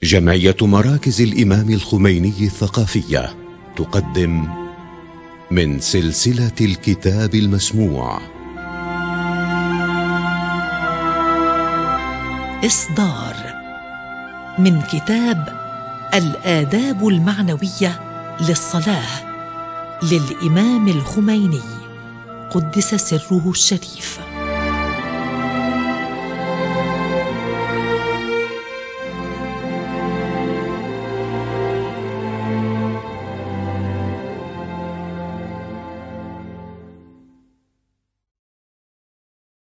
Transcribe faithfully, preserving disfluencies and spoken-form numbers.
جمعية مراكز الإمام الخميني الثقافية تقدم من سلسلة الكتاب المسموع إصدار من كتاب الآداب المعنوية للصلاة للإمام الخميني قدس سره الشريف.